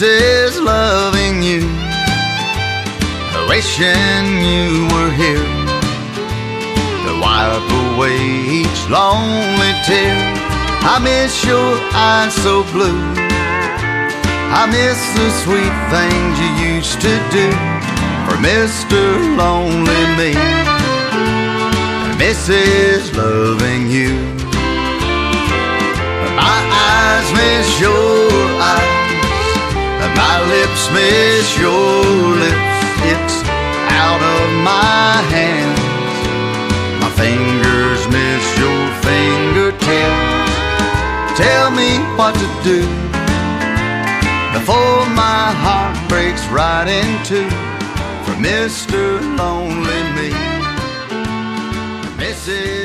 misses loving you, wishing you were here to wipe away each lonely tear. I miss your eyes so blue, I miss the sweet things you used to do for Mr. Lonely Me, misses loving you. My eyes miss your eyes, my lips miss your lips. It's out of my hands, my fingers miss your fingertips. Tell me what to do before my heart breaks right in two for Mr. Lonely Me, Mrs.